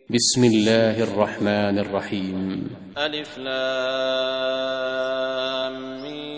بسم الله الرحمن الرحيم. ألف لام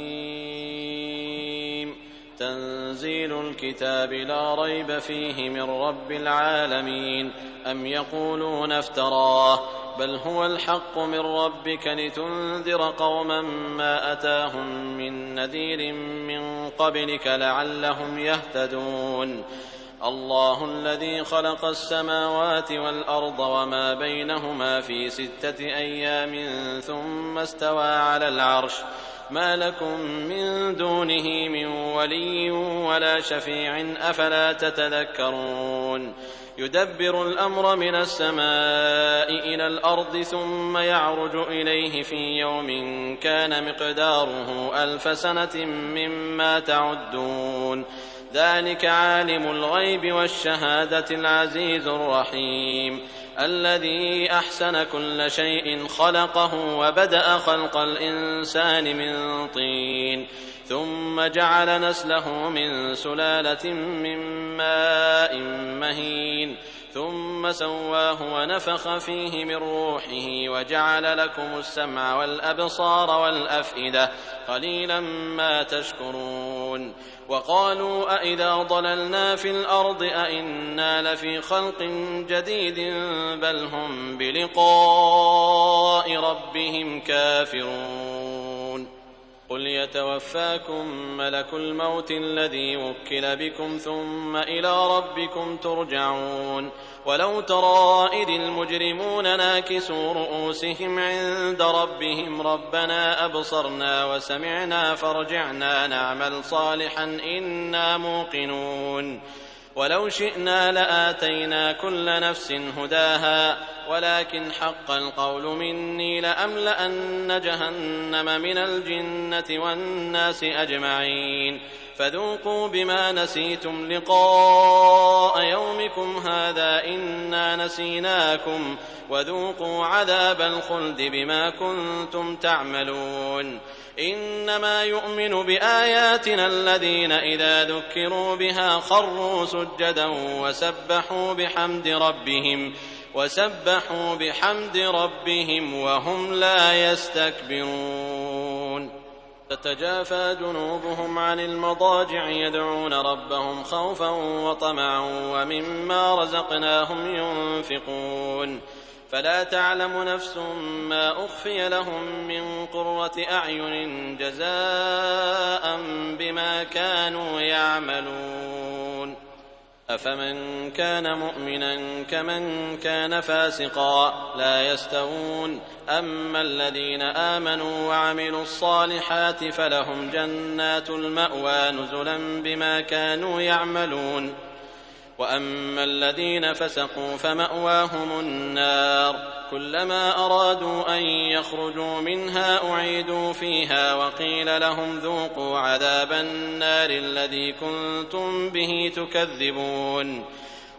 ميم. تنزيل الكتاب لا ريب فيه من رب العالمين. أم يقولون افتراه بل هو الحق من ربك لتنذر قوما ما أتاهم من نذير من قبلك لعلهم يهتدون. الله الذي خلق السماوات والأرض وما بينهما في 6 أيام ثم استوى على العرش ما لكم من دونه من ولي ولا شفيع أفلا تتذكرون. يدبر الأمر من السماء إلى الأرض ثم يعرج إليه في يوم كان مقداره 1000 سنة مما تعدون. ذلك عالم الغيب والشهادة العزيز الرحيم الذي أحسن كل شيء خلقه وبدأ خلق الإنسان من طين ثم جعل نسله من سلالة من ماء مهين ثم سواه ونفخ فيه من روحه وجعل لكم السمع والأبصار والأفئدة قليلا ما تشكرون. وقالوا أئذا ضللنا في الأرض أئنا لفي خلق جديد بل هم بلقاء ربهم كافرون. قل يتوفاكم ملك الموت الذي وكل بكم ثم إلى ربكم ترجعون. ولو ترى إذ المجرمون ناكسوا رؤوسهم عند ربهم ربنا أبصرنا وسمعنا فارجعنا نعمل صالحا إنا موقنون. ولو شئنا لآتينا كل نفس هداها ولكن حق القول مني لأملأن جهنم من الجنة والناس أجمعين. فذوقوا بما نسيتم لقاء يومكم هذا إنا نسيناكم وذوقوا عذاب الخلد بما كنتم تعملون. إنما يؤمن بآياتنا الذين إذا ذكروا بها خروا سجدا وسبحوا بحمد ربهم وهم لا يستكبرون. تتجافى جنوبهم عن المضاجع يدعون ربهم خوفا وطمعا ومما رزقناهم ينفقون. فلا تعلم نفس ما أخفي لهم من قرة أعين جزاء بما كانوا يعملون. أفمن كان مؤمنا كمن كان فاسقا لا يستوون. أما الذين آمنوا وعملوا الصالحات فلهم جنات المأوى نزلا بما كانوا يعملون. وأما الذين فسقوا فمأواهم النار كلما أرادوا أن يخرجوا منها أعيدوا فيها وقيل لهم ذوقوا عذاب النار الذي كنتم به تكذبون.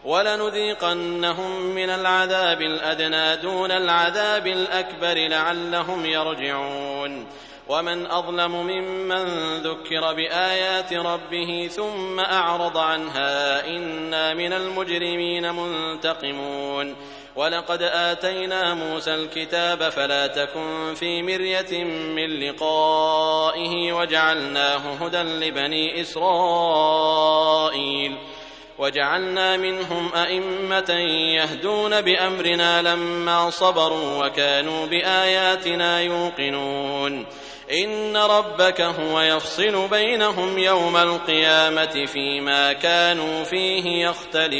ولنذيقنهم من العذاب الأدنى دون العذاب الأكبر لعلهم يرجعون. ومن أظلم ممن ذكر بآيات ربه ثم أعرض عنها إنا من المجرمين منتقمون. ولقد آتينا موسى الكتاب فلا تكن في مرية من لقائه وجعلناه هدى لبني إسرائيل وجعلنا منهم أئمة يهدون بأمرنا لما صبروا وكانوا بآياتنا يوقنون. إن ربك هو يفصل بينهم يوم القيامة فيما كانوا فيه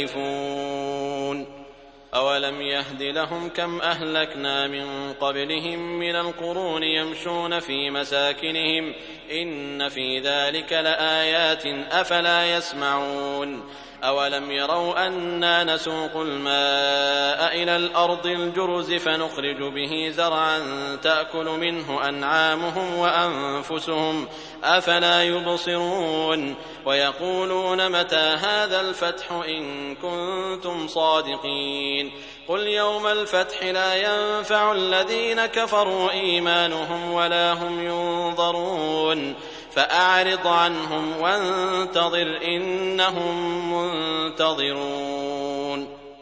يختلفون. أولم يهد لهم كم أهلكنا من قبلهم من القرون يمشون في مساكنهم إن في ذلك لآيات أفلا يسمعون. أولم يروا أنا نسوق الماء إلى الأرض الجرز فنخرج به زرعا تأكل منه أنعامهم وأنفسهم أفلا يبصرون. ويقولون متى هذا الفتح إن كنتم صادقين. قل يوم الفتح لا ينفع الذين كفروا إيمانهم ولا هم ينظرون. فأعرض عنهم وانتظر إنهم منتظرون.